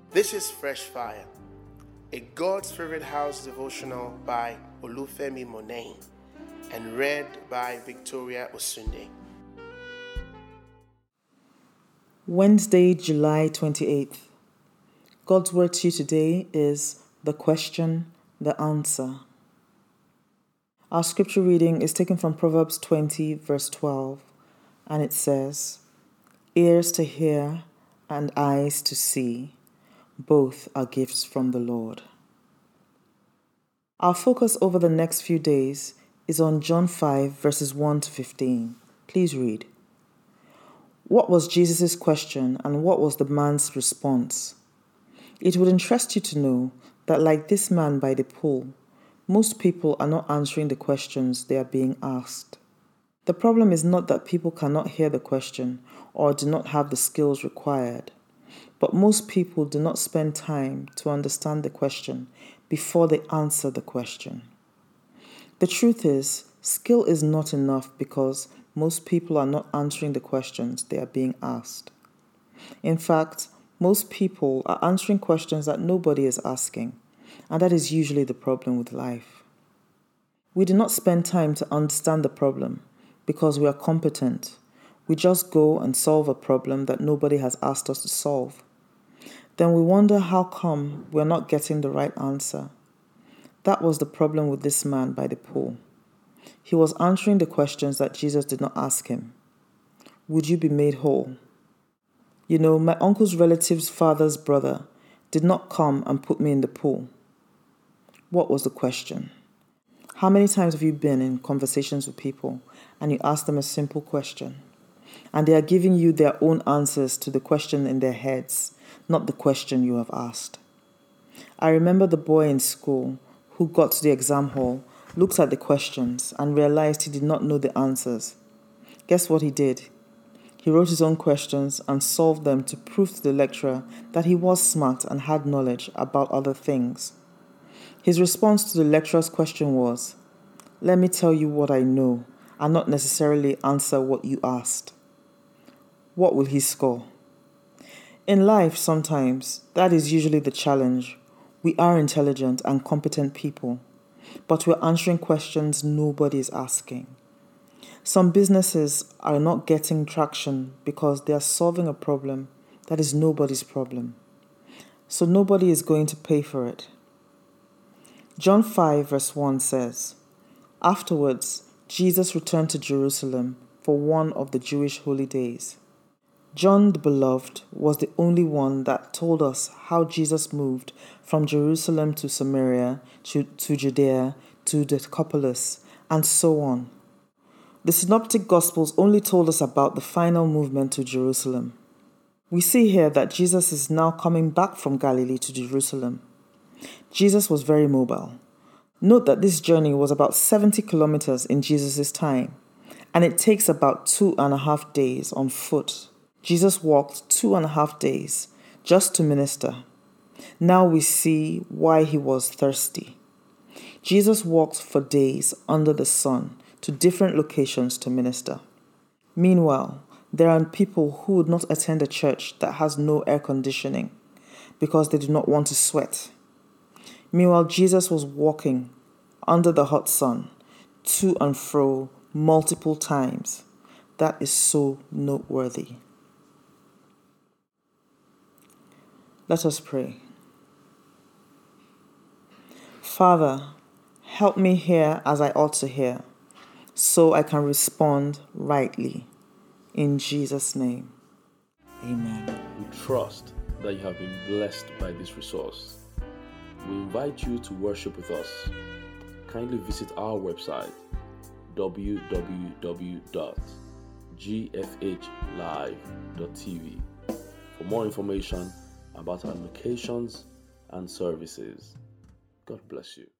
This is Fresh Fire, a God's Favorite House devotional by Olufemi Monet and read by Victoria Osunde. Wednesday, July 28th. God's word to you today is the question, the answer. Our scripture reading is taken from Proverbs 20, verse 12, and it says, "Ears to hear and eyes to see, both are gifts from the Lord." Our focus over the next few days is on John 5, verses 1 to 15. Please read. What was Jesus' question and what was the man's response? It would interest you to know that, like this man by the pool, most people are not answering the questions they are being asked. The problem is not that people cannot hear the question or do not have the skills required, but most people do not spend time to understand the question before they answer the question. The truth is, skill is not enough because most people are not answering the questions they are being asked. In fact, most people are answering questions that nobody is asking, and that is usually the problem with life. We do not spend time to understand the problem because we are competent. We just go and solve a problem that nobody has asked us to solve. Then we wonder how come we're not getting the right answer. That was the problem with this man by the pool. He was answering the questions that Jesus did not ask him. Would you be made whole? You know, my uncle's relative's father's brother did not come and put me in the pool. What was the question? How many times have you been in conversations with people and you ask them a simple question, and they are giving you their own answers to the question in their heads, not the question you have asked? I remember the boy in school who got to the exam hall, looked at the questions, and realized he did not know the answers. Guess what he did? He wrote his own questions and solved them to prove to the lecturer that he was smart and had knowledge about other things. His response to the lecturer's question was, "Let me tell you what I know, and not necessarily answer what you asked." What will he score? In life, sometimes, that is usually the challenge. We are intelligent and competent people, but we're answering questions nobody is asking. Some businesses are not getting traction because they are solving a problem that is nobody's problem. So nobody is going to pay for it. John 5 verse 1 says, "Afterwards, Jesus returned to Jerusalem for one of the Jewish holy days." John the Beloved was the only one that told us how Jesus moved from Jerusalem to Samaria, to Judea, to Decapolis, and so on. The Synoptic Gospels only told us about the final movement to Jerusalem. We see here that Jesus is now coming back from Galilee to Jerusalem. Jesus was very mobile. Note that this journey was about 70 kilometers in Jesus' time, and it takes about 2.5 days on foot. Jesus walked 2.5 days just to minister. Now we see why he was thirsty. Jesus walked for days under the sun to different locations to minister. Meanwhile, there are people who would not attend a church that has no air conditioning because they do not want to sweat. Meanwhile, Jesus was walking under the hot sun, to and fro, multiple times. That is so noteworthy. Let us pray. Father, help me hear as I ought to hear, so I can respond rightly. In Jesus' name, amen. We trust that you have been blessed by this resource. We invite you to worship with us. Kindly visit our website, www.gfhlive.tv, for more information about our locations and services. God bless you.